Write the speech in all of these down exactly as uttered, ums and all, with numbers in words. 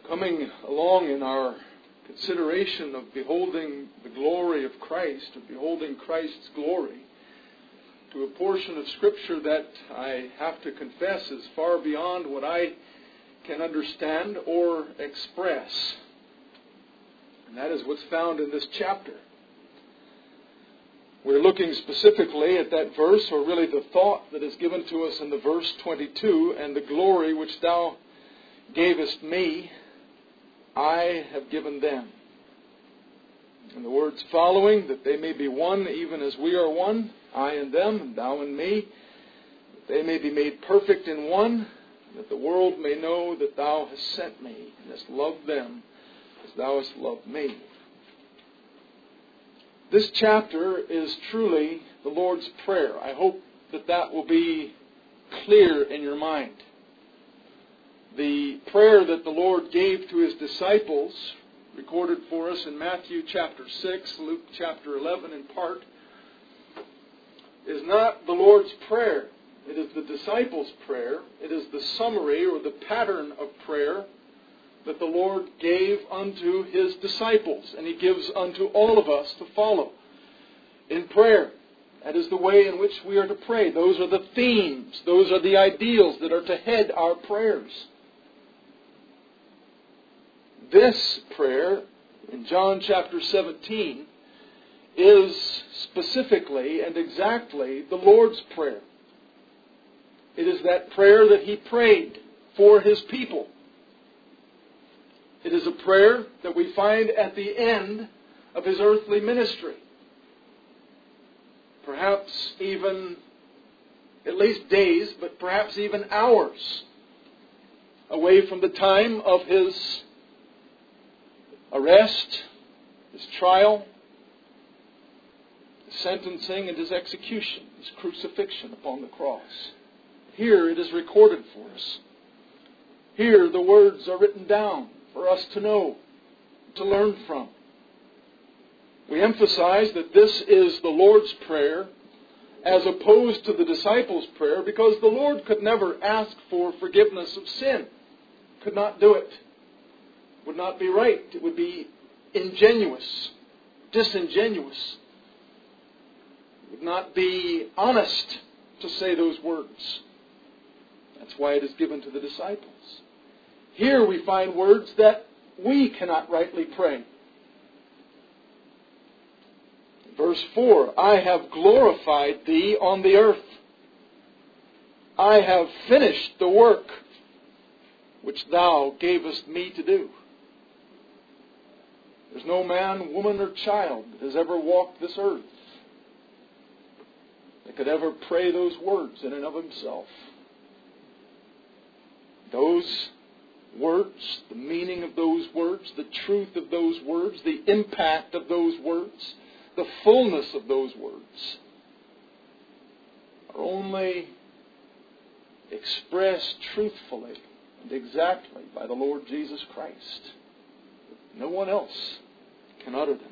Coming along in our consideration of beholding the glory of Christ, of beholding Christ's glory, to a portion of Scripture that I have to confess is far beyond what I can understand or express. And that is what's found in this chapter. We're looking specifically at that verse, or really the thought that is given to us in the verse twenty-two, and the glory which thou gavest me, I have given them. And the words following, that they may be one even as we are one, I and them, and thou and me, that they may be made perfect in one, that the world may know that thou hast sent me, and hast loved them as thou hast loved me. This chapter is truly the Lord's Prayer. I hope that that will be clear in your mind. The prayer that the Lord gave to His disciples, recorded for us in Matthew chapter six, Luke chapter eleven in part, is not the Lord's Prayer. It is the disciples' prayer. It is the summary or the pattern of prayer that the Lord gave unto His disciples, and He gives unto all of us to follow in prayer. That is the way in which we are to pray. Those are the themes. Those are the ideals that are to head our prayers. This prayer, in John chapter seventeen, is specifically and exactly the Lord's Prayer. It is that prayer that He prayed for His people. It is a prayer that we find at the end of His earthly ministry. Perhaps even, at least days, but perhaps even hours away from the time of His arrest, His trial, His sentencing, and His execution, His crucifixion upon the cross. Here it is recorded for us. Here the words are written down for us to know, to learn from. We emphasize that this is the Lord's Prayer as opposed to the disciples' prayer, because the Lord could never ask for forgiveness of sin. Could not do it. Would not be right. It would be ingenuous, disingenuous. It would not be honest to say those words. That's why it is given to the disciples. Here we find words that we cannot rightly pray. Verse four, I have glorified Thee on the earth. I have finished the work which Thou gavest me to do. There's no man, woman, or child that has ever walked this earth that could ever pray those words in and of himself. Those words, the meaning of those words, the truth of those words, the impact of those words, the fullness of those words are only expressed truthfully and exactly by the Lord Jesus Christ. No one else can utter them.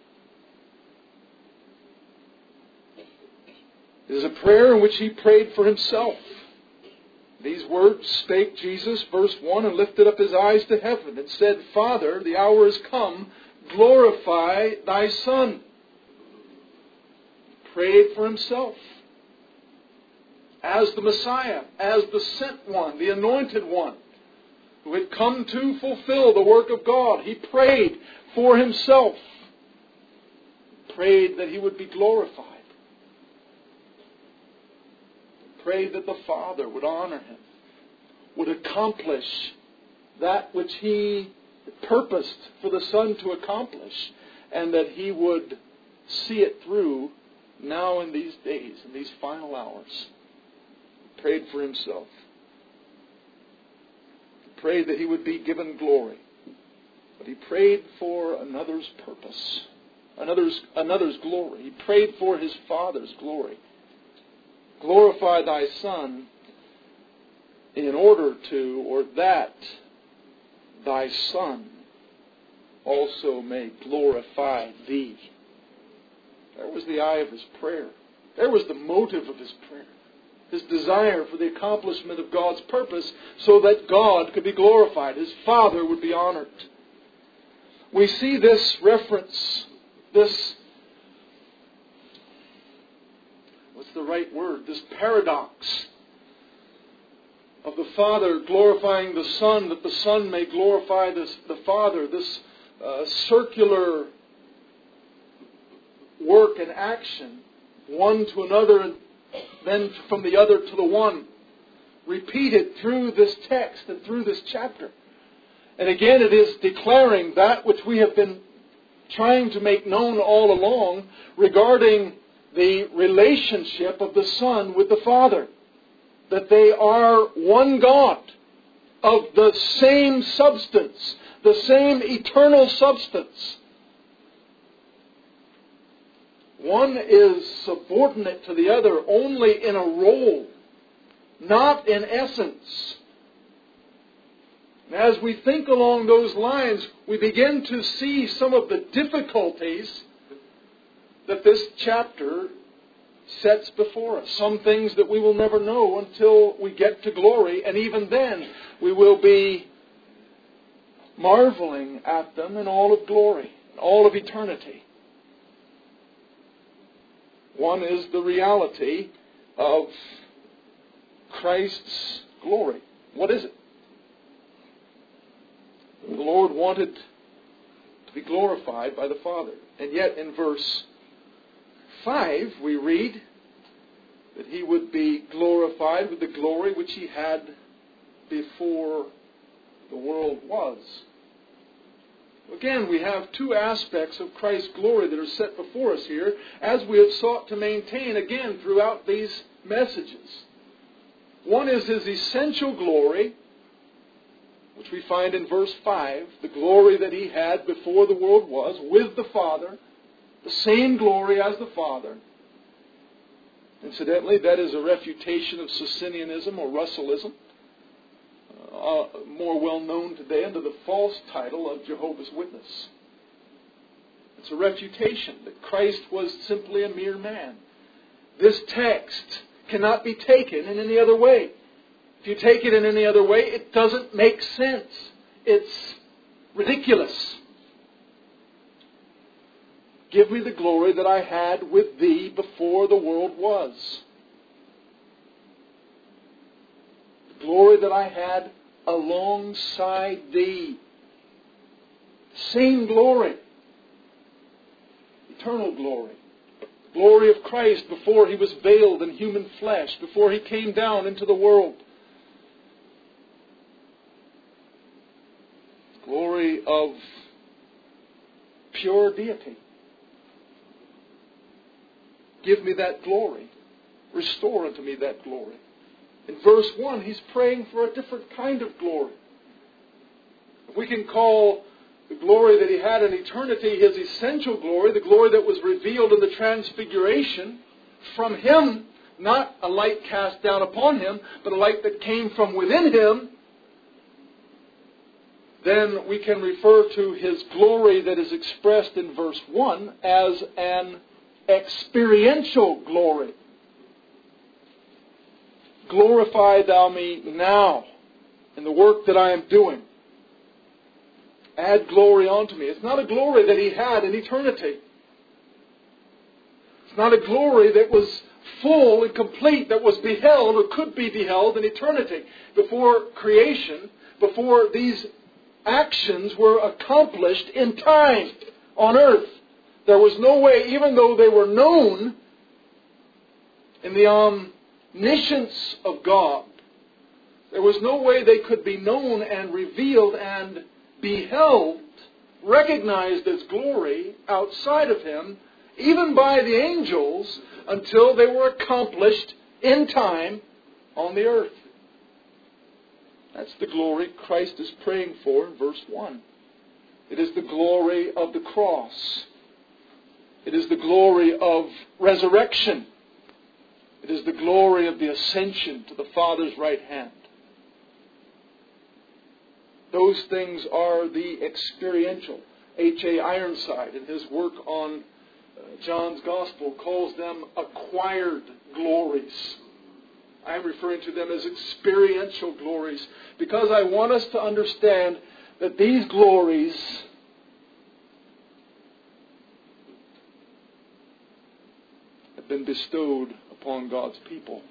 It is a prayer in which He prayed for Himself. These words spake Jesus, verse one, and lifted up His eyes to heaven and said, Father, the hour is come, glorify Thy Son. Prayed for Himself as the Messiah, as the sent one, the anointed one, who had come to fulfill the work of God. He prayed for Himself. Prayed that He would be glorified. Prayed that the Father would honor Him, would accomplish that which He purposed for the Son to accomplish, and that He would see it through now in these days, in these final hours. Prayed for Himself. Prayed that He would be given glory. But He prayed for another's purpose, another's, another's glory. He prayed for His Father's glory. Glorify Thy Son in order to, or that Thy Son also may glorify Thee. There was the eye of His prayer. There was the motive of His prayer. His desire for the accomplishment of God's purpose so that God could be glorified. His Father would be honored. We see this reference, this, what's the right word? This paradox of the Father glorifying the Son, that the Son may glorify this, the Father. This uh, circular work and action, one to another and then from the other to the one, repeated through this text and through this chapter. And again, it is declaring that which we have been trying to make known all along regarding the relationship of the Son with the Father. That they are one God, of the same substance, the same eternal substance. One is subordinate to the other only in a role, not in essence. And as we think along those lines, we begin to see some of the difficulties that this chapter sets before us. Some things that we will never know until we get to glory, and even then we will be marveling at them in all of glory, all of eternity. One is the reality of Christ's glory. What is it? The Lord wanted to be glorified by the Father. And yet in verse five we read that He would be glorified with the glory which He had before the world was. Again, we have two aspects of Christ's glory that are set before us here, as we have sought to maintain again throughout these messages. One is His essential glory, which we find in verse five, the glory that He had before the world was, with the Father, the same glory as the Father. Incidentally, that is a refutation of Socinianism or Russellism, uh, more well known today under the false title of Jehovah's Witness. It's a refutation that Christ was simply a mere man. This text cannot be taken in any other way. If you take it in any other way, it doesn't make sense. It's ridiculous. Give me the glory that I had with Thee before the world was. The glory that I had alongside Thee. Same glory. Eternal glory. The glory of Christ before He was veiled in human flesh, before He came down into the world. Glory of pure deity. Give me that glory. Restore unto me that glory. In verse one, He's praying for a different kind of glory. If we can call the glory that He had in eternity His essential glory, the glory that was revealed in the transfiguration from Him, not a light cast down upon Him, but a light that came from within Him, then we can refer to His glory that is expressed in verse one as an experiential glory. Glorify Thou me now in the work that I am doing. Add glory unto me. It's not a glory that He had in eternity. It's not a glory that was full and complete, that was beheld or could be beheld in eternity. Before creation, before these actions were accomplished in time on earth. There was no way, even though they were known in the omniscience of God, there was no way they could be known and revealed and beheld, recognized as glory outside of Him, even by the angels, until they were accomplished in time on the earth. That's the glory Christ is praying for in verse one. It is the glory of the cross. It is the glory of resurrection. It is the glory of the ascension to the Father's right hand. Those things are the experiential. H A Ironside, in his work on uh, John's Gospel, calls them acquired glories. I am referring to them as experiential glories, because I want us to understand that these glories have been bestowed upon God's people.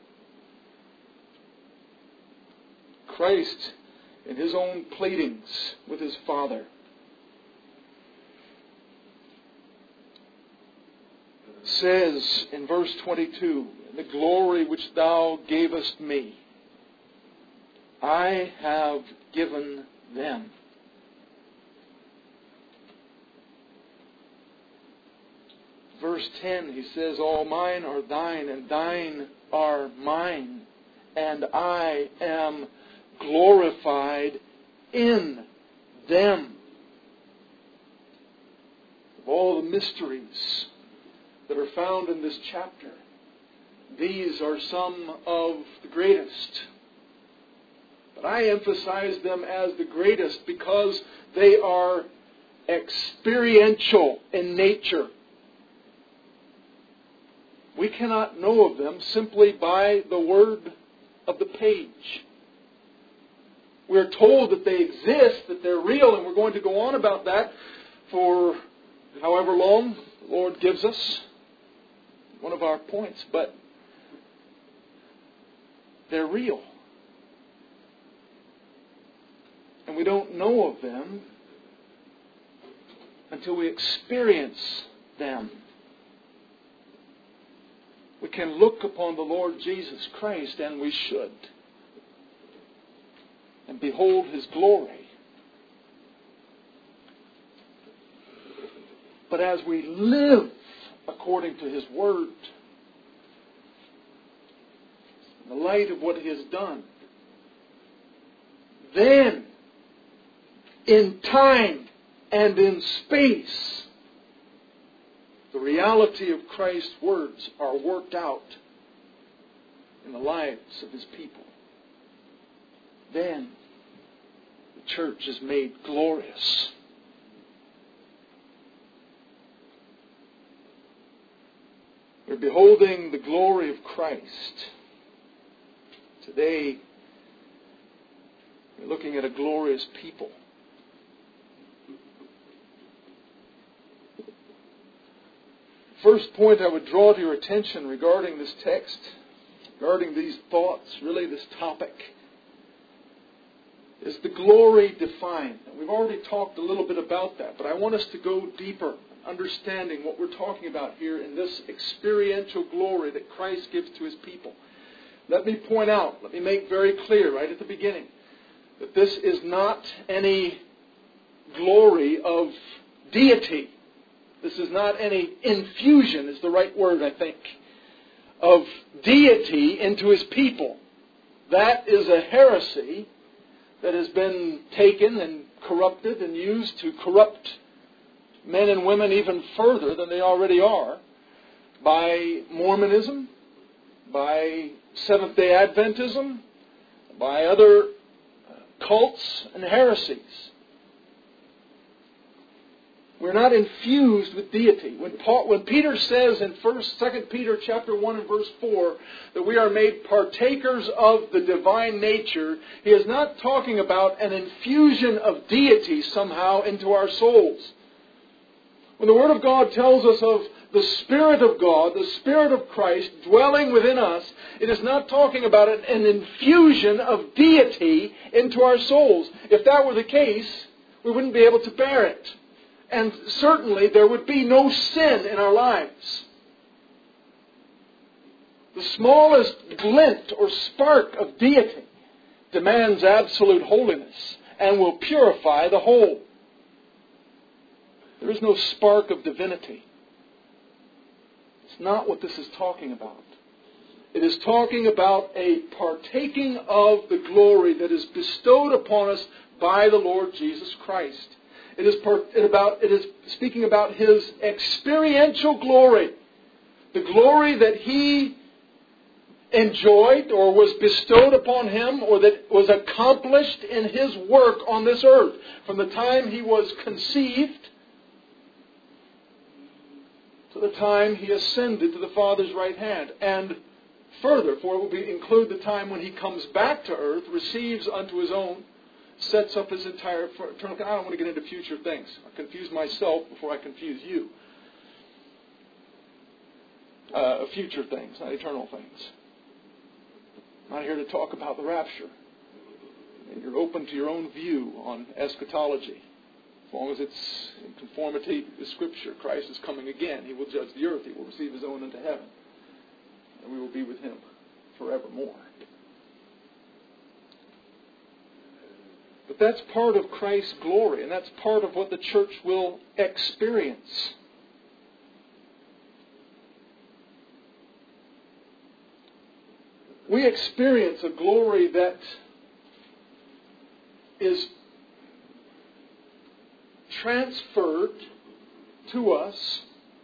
Christ, in His own pleadings with His Father, says in verse twenty-two, "The glory which Thou gavest me, I have given them." Verse ten, He says, "All mine are Thine, and Thine are mine, and I am glorified in them." Of all the mysteries that are found in this chapter, these are some of the greatest. But I emphasize them as the greatest because they are experiential in nature. We cannot know of them simply by the word of the page. We're told that they exist, that they're real, and we're going to go on about that for however long the Lord gives us. One of our points, but they're real. And we don't know of them until we experience them. We can look upon the Lord Jesus Christ, and we should, and behold His glory. But as we live according to His Word, in the light of what He has done, then in time and in space, the reality of Christ's words are worked out in the lives of His people. Then the church is made glorious. We're beholding the glory of Christ. Today, we're looking at a glorious people. First point I would draw to your attention regarding this text, regarding these thoughts, really this topic, is the glory defined. And we've already talked a little bit about that, but I want us to go deeper, understanding what we're talking about here in this experiential glory that Christ gives to His people. Let me point out, let me make very clear right at the beginning, that this is not any glory of deity. This is not any infusion, is the right word, I think, of deity into His people. That is a heresy that has been taken and corrupted and used to corrupt men and women even further than they already are by Mormonism, by Seventh-day Adventism, by other cults and heresies. We're not infused with deity. When Paul, when Peter says in First, Second Peter chapter one and verse four that we are made partakers of the divine nature, he is not talking about an infusion of deity somehow into our souls. When the Word of God tells us of the Spirit of God, the Spirit of Christ dwelling within us, it is not talking about an infusion of deity into our souls. If that were the case, we wouldn't be able to bear it. And certainly there would be no sin in our lives. The smallest glint or spark of deity demands absolute holiness and will purify the whole. There is no spark of divinity. It's not what this is talking about. It is talking about a partaking of the glory that is bestowed upon us by the Lord Jesus Christ. It is, part, it about, it is speaking about His experiential glory. The glory that He enjoyed or was bestowed upon Him or that was accomplished in His work on this earth. From the time He was conceived to the time He ascended to the Father's right hand. And further, for it will be, include the time when he comes back to earth, receives unto his own, sets up his entire eternal. I don't want to get into future things. I confuse myself before I confuse you. Uh, future things, not eternal things. I'm not here to talk about the rapture. And you're open to your own view on eschatology. As long as it's in conformity with Scripture, Christ is coming again. He will judge the earth. He will receive his own into heaven. And we will be with him forevermore. But that's part of Christ's glory, and that's part of what the church will experience. We experience a glory that is transferred to us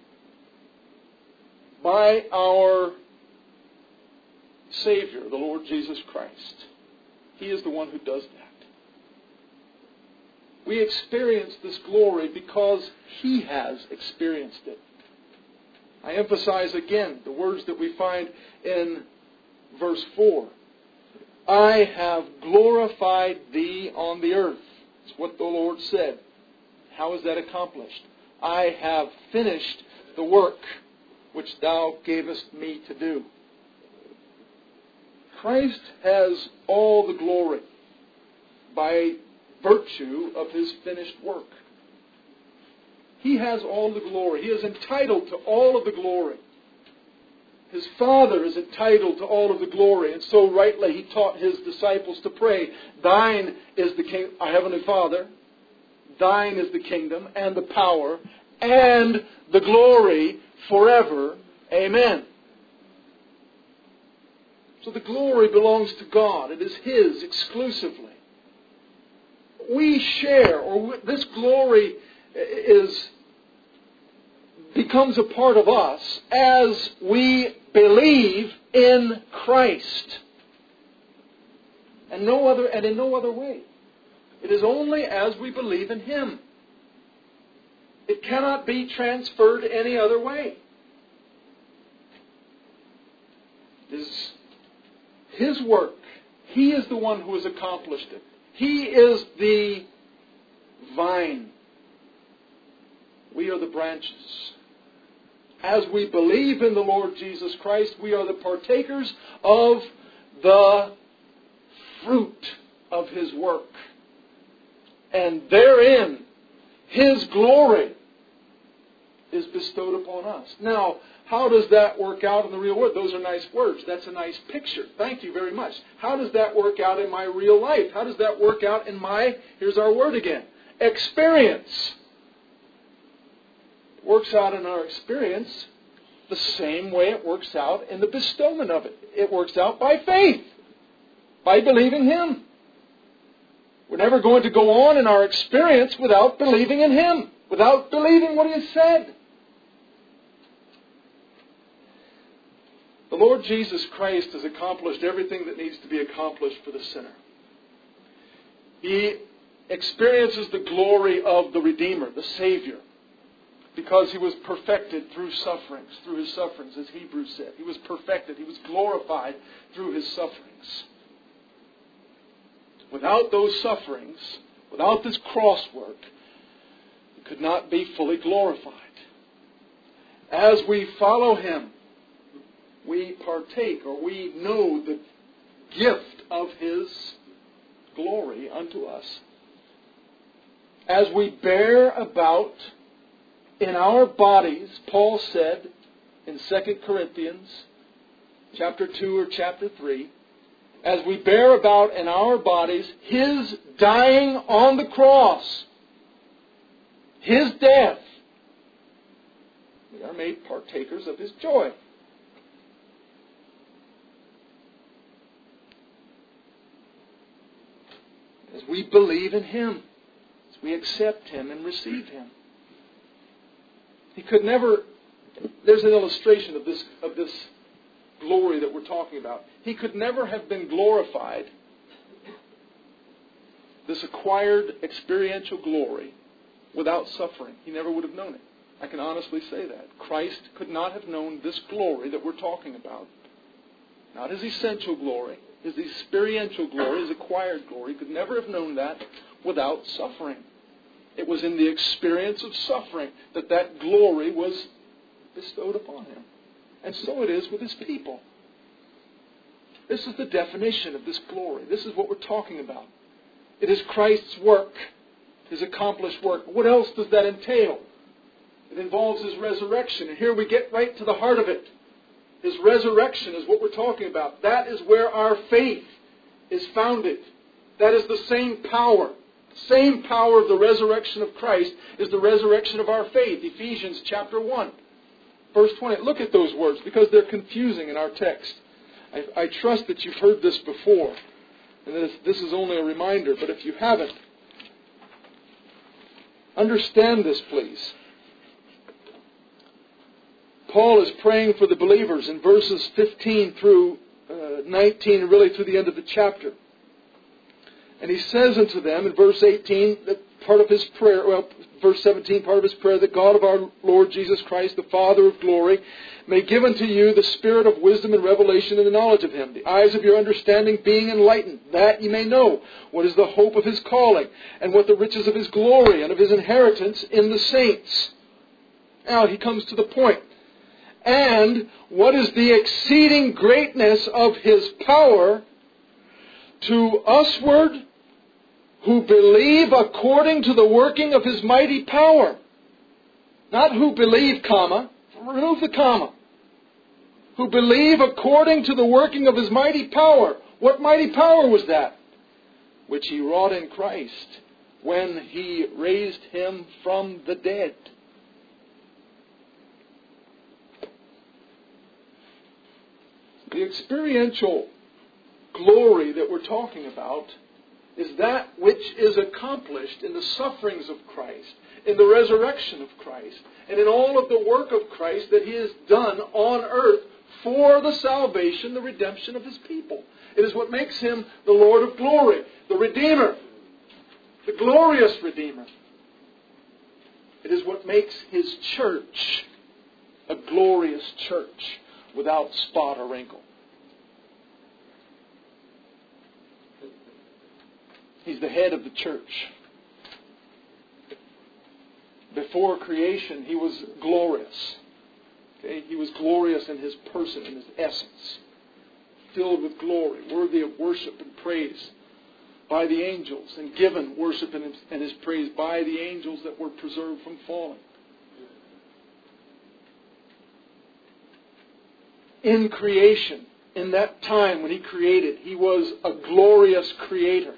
by our Savior, the Lord Jesus Christ. He is the one who does that. We experience this glory because He has experienced it. I emphasize again the words that we find in verse four. I have glorified Thee on the earth. That's what the Lord said. How is that accomplished? I have finished the work which Thou gavest me to do. Christ has all the glory by virtue of His finished work. He has all the glory. He is entitled to all of the glory. His Father is entitled to all of the glory. And so rightly He taught His disciples to pray, Thine is the king, our Heavenly Father, Thine is the kingdom and the power and the glory forever. Amen. So the glory belongs to God. It is His exclusively. We share, or this glory is becomes a part of us as we believe in Christ. And no other and in no other way. It is only as we believe in Him. It cannot be transferred any other way. It is His work. He is the one who has accomplished it. He is the vine. We are the branches. As we believe in the Lord Jesus Christ, we are the partakers of the fruit of His work. And therein, His glory is bestowed upon us. Now, how does that work out in the real world? Those are nice words. That's a nice picture. Thank you very much. How does that work out in my real life? How does that work out in my, here's our word again, experience? It works out in our experience the same way it works out in the bestowment of it. It works out by faith, by believing Him. We're never going to go on in our experience without believing in Him, without believing what He has said. The Lord Jesus Christ has accomplished everything that needs to be accomplished for the sinner. He experiences the glory of the Redeemer, the Savior, because He was perfected through sufferings, through His sufferings, as Hebrews said. He was perfected. He was glorified through His sufferings. Without those sufferings, without this cross work, He could not be fully glorified. As we follow Him, we partake, or we know the gift of His glory unto us. As we bear about in our bodies, Paul said in Second Corinthians chapter two or chapter three, as we bear about in our bodies His dying on the cross, His death, we are made partakers of His joy. As we believe in Him, as we accept Him and receive Him. He could never, there's an illustration of this, of this glory that we're talking about. He could never have been glorified, this acquired experiential glory, without suffering. He never would have known it. I can honestly say that. Christ could not have known this glory that we're talking about Not his essential glory. His experiential glory, his acquired glory. He could never have known that without suffering. It was in the experience of suffering that that glory was bestowed upon him. And so it is with his people. This is the definition of this glory. This is what we're talking about. It is Christ's work, his accomplished work. What else does that entail? It involves his resurrection. And here we get right to the heart of it. His resurrection is what we're talking about. That is where our faith is founded. That is the same power. The same power of the resurrection of Christ is the resurrection of our faith. Ephesians chapter one, verse twenty. Look at those words because they're confusing in our text. I, I trust that you've heard this before. And this, this is only a reminder. But if you haven't, understand this, please. Paul is praying for the believers in verses fifteen through uh, nineteen, and really through the end of the chapter. And he says unto them in verse eighteen, that part of his prayer, well, verse seventeen, part of his prayer, that God of our Lord Jesus Christ, the Father of glory, may give unto you the spirit of wisdom and revelation in the knowledge of him, the eyes of your understanding being enlightened, that ye may know what is the hope of his calling, and what the riches of his glory and of his inheritance in the saints. Now he comes to the point. And what is the exceeding greatness of his power to usward who believe according to the working of his mighty power. Not who believe, comma. Remove the comma. Who believe according to the working of his mighty power. What mighty power was that? Which he wrought in Christ when he raised him from the dead. The experiential glory that we're talking about is that which is accomplished in the sufferings of Christ, in the resurrection of Christ, and in all of the work of Christ that he has done on earth for the salvation, the redemption of his people. It is what makes him the Lord of glory, the Redeemer, the glorious Redeemer. It is what makes his church a glorious church without spot or wrinkle. He's the head of the church. Before creation, he was glorious. Okay? He was glorious in his person, in his essence. Filled with glory, worthy of worship and praise by the angels, and given worship and his, and his praise by the angels that were preserved from falling. In creation, in that time when he created, he was a glorious creator.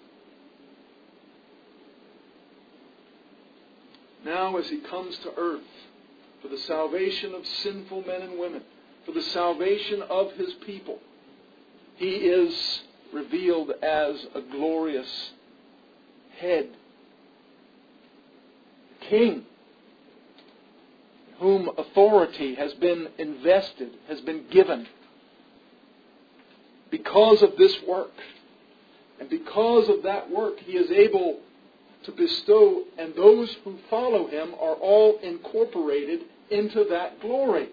Now as he comes to earth for the salvation of sinful men and women, for the salvation of his people, he is revealed as a glorious head, king, whom authority has been invested, has been given because of this work. And because of that work, he is able to bestow, and those who follow him are all incorporated into that glory.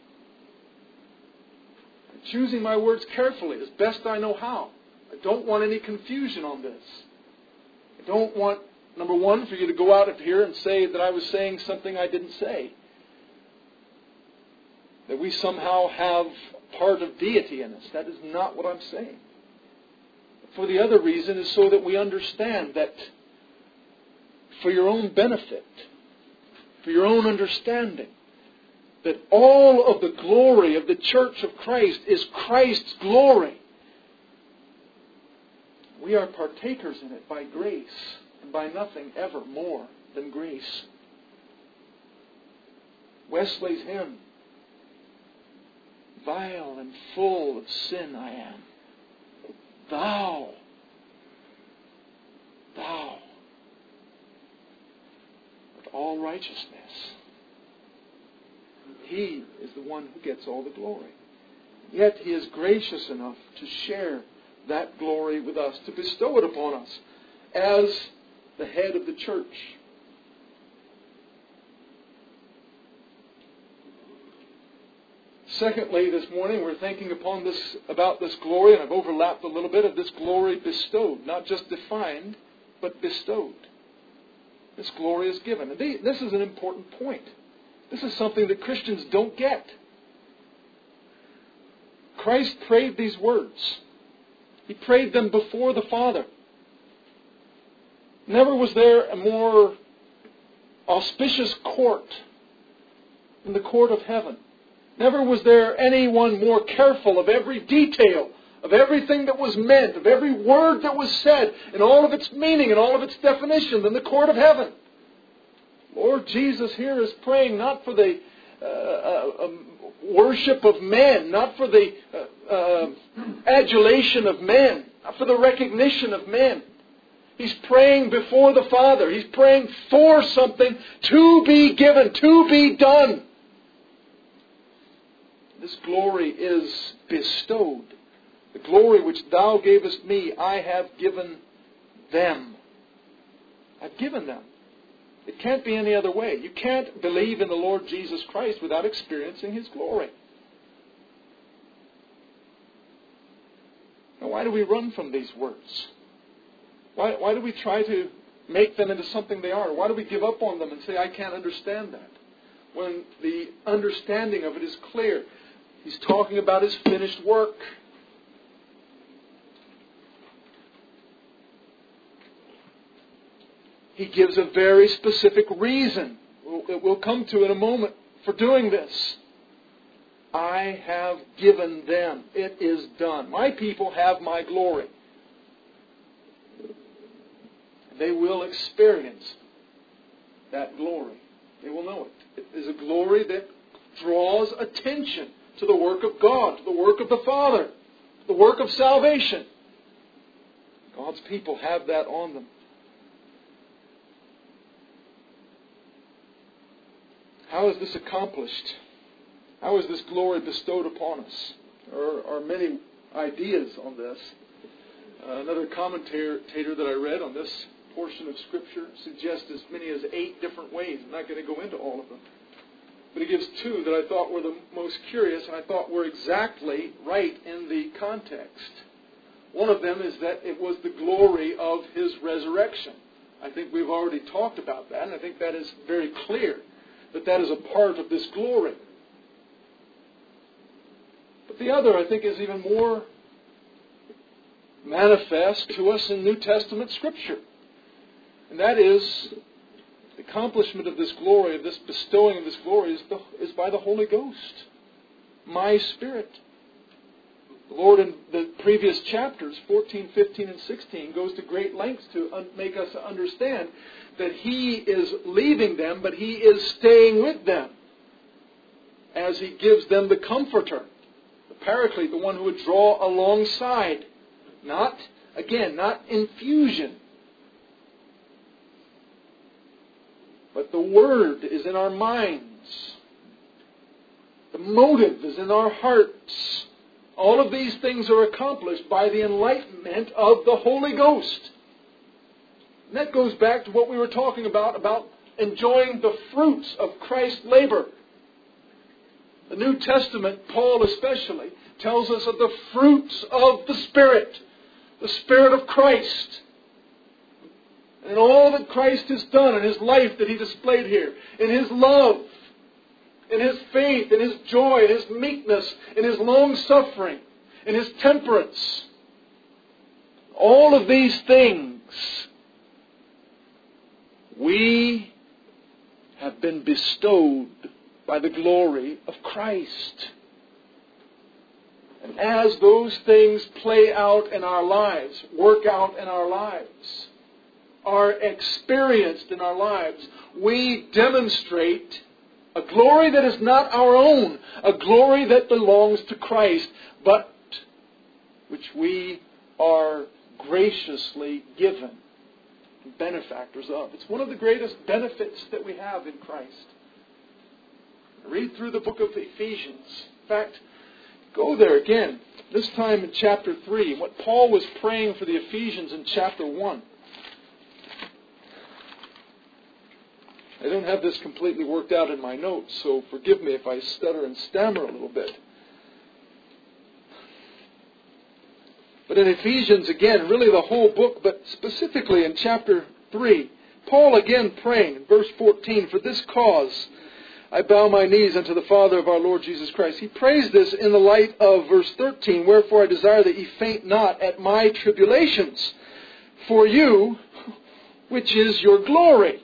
I'm choosing my words carefully as best I know how. I don't want any confusion on this. I don't want, number one, for you to go out of here and say that I was saying something I didn't say. That we somehow have part of deity in us. That is not what I'm saying. For the other reason is so that we understand that for your own benefit, for your own understanding, that all of the glory of the church of Christ is Christ's glory. We are partakers in it by grace, and by nothing ever more than grace. Wesley's hymn, vile and full of sin I am. Thou, thou, with all righteousness. He is the one who gets all the glory. Yet he is gracious enough to share that glory with us, to bestow it upon us as the head of the church. Secondly, this morning we're thinking upon this about this glory, and I've overlapped a little bit of this glory bestowed, not just defined, but bestowed. This glory is given. And this is an important point. This is something that Christians don't get. Christ prayed these words. He prayed them before the Father. Never was there a more auspicious court than the court of heaven. Never was there anyone more careful of every detail, of everything that was meant, of every word that was said, and all of its meaning and all of its definition than the court of heaven. Lord Jesus here is praying not for the uh, uh, um, worship of men, not for the uh, uh, adulation of men, not for the recognition of men. He's praying before the Father. He's praying for something to be given, to be done. This glory is bestowed. The glory which Thou gavest me, I have given them. I've given them. It can't be any other way. You can't believe in the Lord Jesus Christ without experiencing His glory. Now, why do we run from these words? Why, why do we try to make them into something they are? Why do we give up on them and say, I can't understand that? When the understanding of it is clear. He's talking about His finished work. He gives a very specific reason, that we'll come to in a moment, for doing this. I have given them. It is done. My people have my glory. They will experience that glory. They will know it. It is a glory that draws attention to the work of God, to the work of the Father, to the work of salvation. God's people have that on them. How is this accomplished? How is this glory bestowed upon us? There are many ideas on this. Uh, another commentator that I read on this portion of Scripture suggests as many as eight different ways. I'm not going to go into all of them. But he gives two that I thought were the most curious and I thought were exactly right in the context. One of them is that it was the glory of His resurrection. I think we've already talked about that, and I think that is very clear, that that is a part of this glory. But the other, I think, is even more manifest to us in New Testament Scripture. And that is the accomplishment of this glory, of this bestowing of this glory, is, the, is by the Holy Ghost. My Spirit. The Lord in the previous chapters, fourteen, fifteen, and sixteen, goes to great lengths to un- make us understand that He is leaving them, but He is staying with them as He gives them the Comforter, the Paraclete, the one who would draw alongside. Not, again, not infusion. But the Word is in our minds. The motive is in our hearts. All of these things are accomplished by the enlightenment of the Holy Ghost. And that goes back to what we were talking about, about enjoying the fruits of Christ's labor. The New Testament, Paul especially, tells us of the fruits of the Spirit, the Spirit of Christ. And all that Christ has done in His life that He displayed here, in His love, in His faith, in His joy, in His meekness, in His long-suffering, in His temperance. All of these things, we have been bestowed by the glory of Christ. And as those things play out in our lives, work out in our lives, are experienced in our lives, we demonstrate a glory that is not our own, a glory that belongs to Christ, but which we are graciously given, benefactors of. It's one of the greatest benefits that we have in Christ. Read through the book of Ephesians. In fact, go there again, this time in chapter three, what Paul was praying for the Ephesians in chapter one. I don't have this completely worked out in my notes, so forgive me if I stutter and stammer a little bit. But in Ephesians, again, really the whole book, but specifically in chapter three, Paul again praying in verse fourteen, "For this cause I bow my knees unto the Father of our Lord Jesus Christ." He prays this in the light of verse thirteen, "Wherefore I desire that ye faint not at my tribulations for you, which is your glory."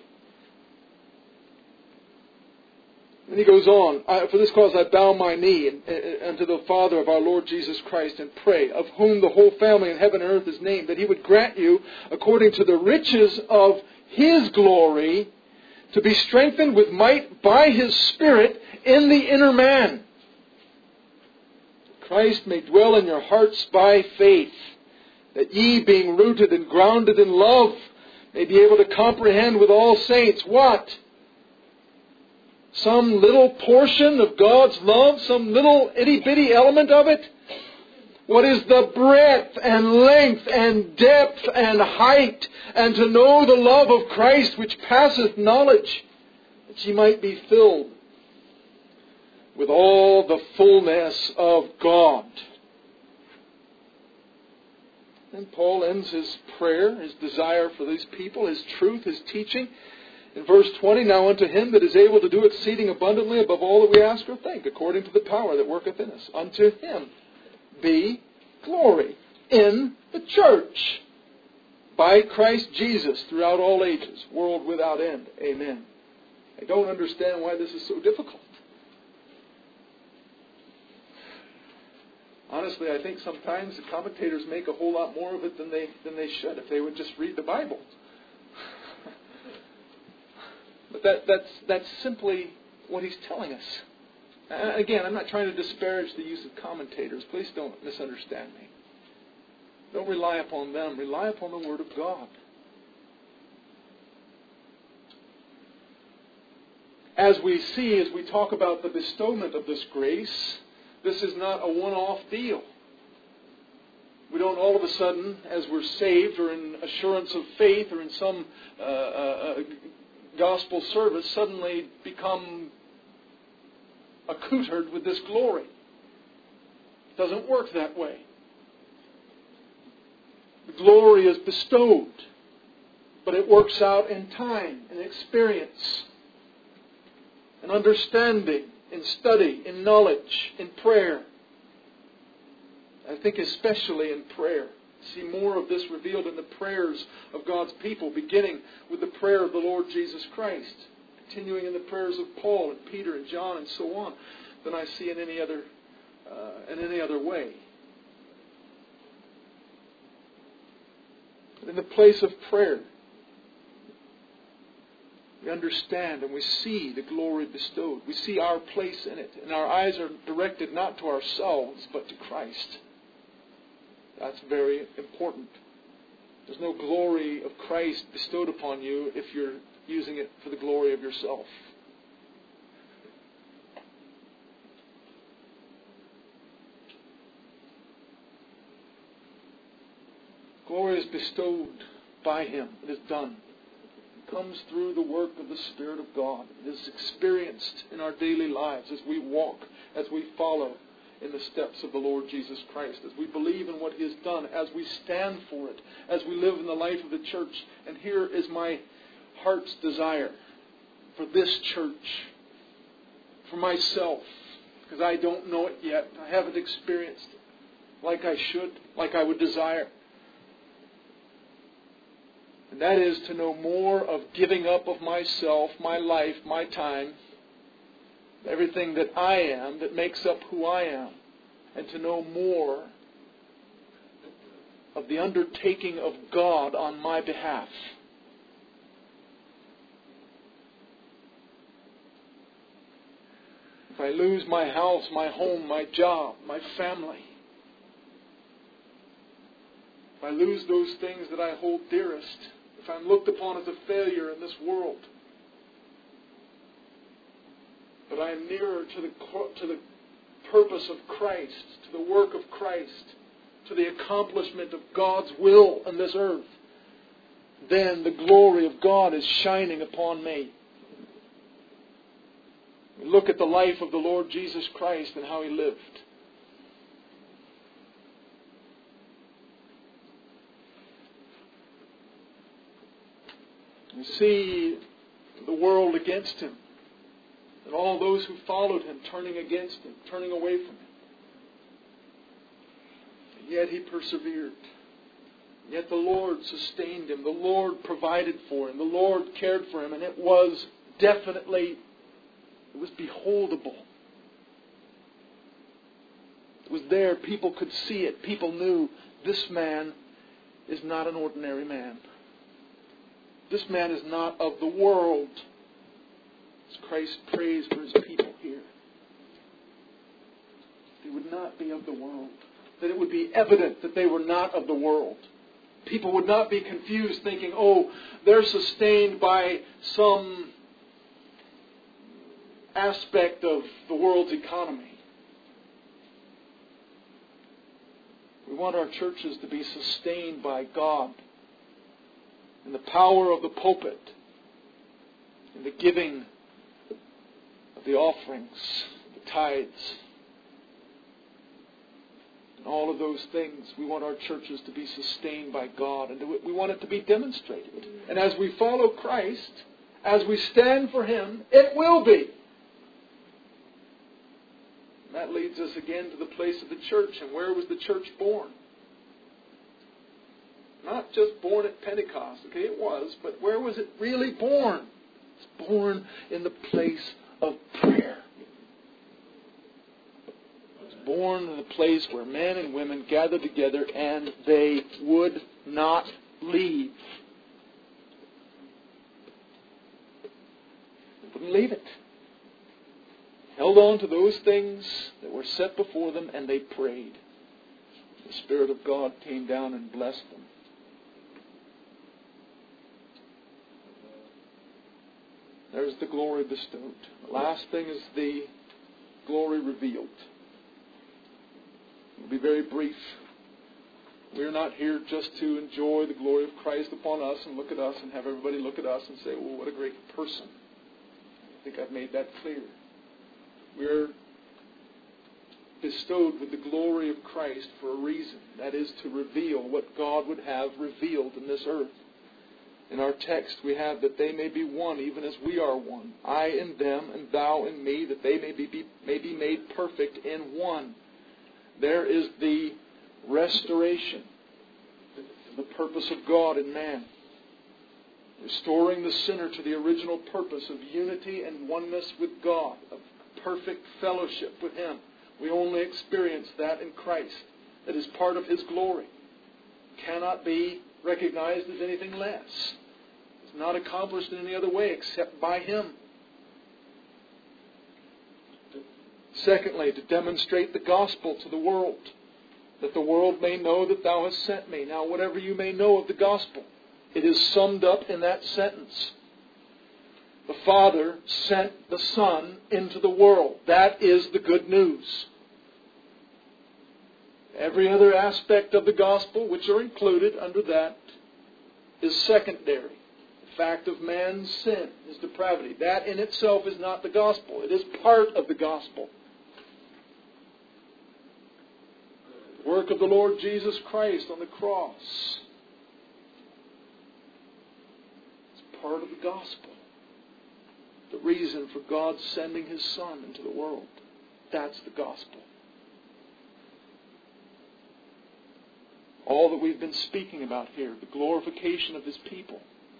And he goes on, "For this cause I bow my knee unto the Father of our Lord Jesus Christ, and pray, of whom the whole family in heaven and earth is named, that He would grant you, according to the riches of His glory, to be strengthened with might by His Spirit in the inner man. Christ may dwell in your hearts by faith, that ye, being rooted and grounded in love, may be able to comprehend with all saints," what? Some little portion of God's love, some little itty-bitty element of it? What is the breadth and length and depth and height, and to know the love of Christ which passeth knowledge, that ye might be filled with all the fullness of God. And Paul ends his prayer, his desire for these people, his truth, his teaching, in verse twenty, "Now unto Him that is able to do exceeding abundantly above all that we ask or think, according to the power that worketh in us. Unto Him be glory in the church by Christ Jesus throughout all ages, world without end. Amen." I don't understand why this is so difficult. Honestly, I think sometimes the commentators make a whole lot more of it than they than they should if they would just read the Bible. But that, that's, that's simply what he's telling us. Uh, again, I'm not trying to disparage the use of commentators. Please don't misunderstand me. Don't rely upon them. Rely upon the Word of God. As we see, as we talk about the bestowment of this grace, this is not a one-off deal. We don't all of a sudden, as we're saved or in assurance of faith or in some uh, uh, gospel service, suddenly become accoutered with this glory. It doesn't work that way. The glory is bestowed, but it works out in time, in experience, in understanding, in study, in knowledge, in prayer. I think especially in prayer. See more of this revealed in the prayers of God's people, beginning with the prayer of the Lord Jesus Christ, continuing in the prayers of Paul and Peter and John and so on, than I see in any other uh, in any other way. In the place of prayer, we understand and we see the glory bestowed. We see our place in it, and our eyes are directed not to ourselves but to Christ. That's very important. There's no glory of Christ bestowed upon you if you're using it for the glory of yourself. Glory is bestowed by Him. It is done. It comes through the work of the Spirit of God. It is experienced in our daily lives as we walk, as we follow in the steps of the Lord Jesus Christ, as we believe in what He has done, as we stand for it, as we live in the life of the church. And here is my heart's desire for this church, for myself, because I don't know it yet. I haven't experienced it like I should, like I would desire. And that is to know more of giving up of myself, my life, my time, everything that I am, that makes up who I am, and to know more of the undertaking of God on my behalf. If I lose my house, my home, my job, my family, if I lose those things that I hold dearest, if I'm looked upon as a failure in this world, but I am nearer to the to the purpose of Christ, to the work of Christ, to the accomplishment of God's will on this earth, then the glory of God is shining upon me. Look at the life of the Lord Jesus Christ and how He lived. We see the world against Him, and all those who followed Him turning against Him, turning away from Him. And yet He persevered. Yet the Lord sustained Him. The Lord provided for Him. The Lord cared for Him. And it was definitely, it was beholdable. It was there. People could see it. People knew this man is not an ordinary man. This man is not of the world. As Christ prays for His people here. They would not be of the world. That it would be evident that they were not of the world. People would not be confused thinking, oh, they're sustained by some aspect of the world's economy. We want our churches to be sustained by God in the power of the pulpit, in the giving of the offerings, the tithes, all of those things. We want our churches to be sustained by God, and we want it to be demonstrated. And as we follow Christ, as we stand for Him, it will be. And that leads us again to the place of the church. And where was the church born? Not just born at Pentecost. Okay, it was, but where was it really born? It's born in the place of prayer. Born in a place where men and women gathered together and they would not leave. They wouldn't leave it. Held on to those things that were set before them and they prayed. The Spirit of God came down and blessed them. There's the glory bestowed. The last thing is the glory revealed. It'll be very brief. We're not here just to enjoy the glory of Christ upon us and look at us and have everybody look at us and say, well, what a great person. I think I've made that clear. We're bestowed with the glory of Christ for a reason. That is to reveal what God would have revealed in this earth. In our text we have that they may be one even as we are one. I in them and thou in me, that they may be, may be made perfect in one. There is the restoration, the purpose of God in man. Restoring the sinner to the original purpose of unity and oneness with God, of perfect fellowship with Him. We only experience that in Christ. That is part of His glory. Cannot be recognized as anything less. It's not accomplished in any other way except by Him. Secondly, to demonstrate the gospel to the world, that the world may know that Thou hast sent me. Now, whatever you may know of the gospel, it is summed up in that sentence. The Father sent the Son into the world. That is the good news. Every other aspect of the gospel, which are included under that, is secondary. The fact of man's sin, his depravity, that in itself is not the gospel. It is part of the gospel. The work of the Lord Jesus Christ on the cross is part of the gospel. The reason for God sending His Son into the world. That's the gospel. All that we've been speaking about here, the glorification of His people,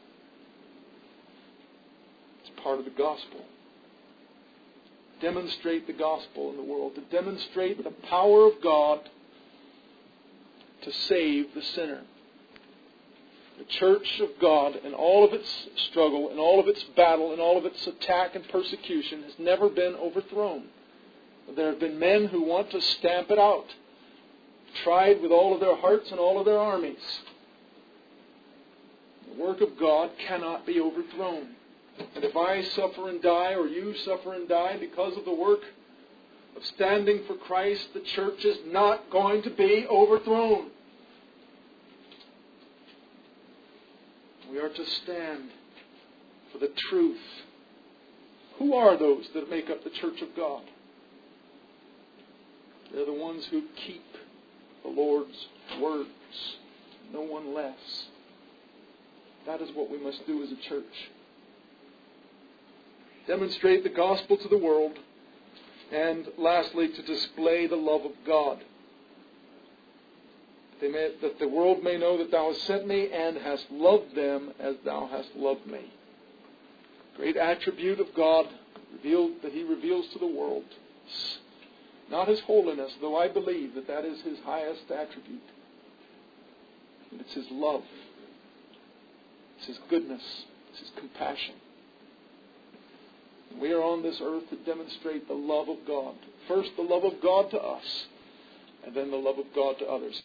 it's part of the gospel. Demonstrate the gospel in the world, to demonstrate the power of God to save the sinner. The church of God, in all of its struggle, in all of its battle, in all of its attack and persecution, has never been overthrown. There have been men who want to stamp it out, tried with all of their hearts and all of their armies. The work of God cannot be overthrown. And if I suffer and die, or you suffer and die because of the work of standing for Christ, the church is not going to be overthrown. We are to stand for the truth Who are those that make up the church of God? They're the ones who keep the Lord's words. No one less. That is what we must do as a church. Demonstrate the gospel to the world. And lastly, to display the love of God. They may, that the world may know that Thou hast sent me and hast loved them as Thou hast loved me. Great attribute of God revealed that He reveals to the world. Not His holiness, though I believe that that is His highest attribute. And it's His love. It's His goodness. It's His compassion. We are on this earth to demonstrate the love of God. First, the love of God to us, and then the love of God to others.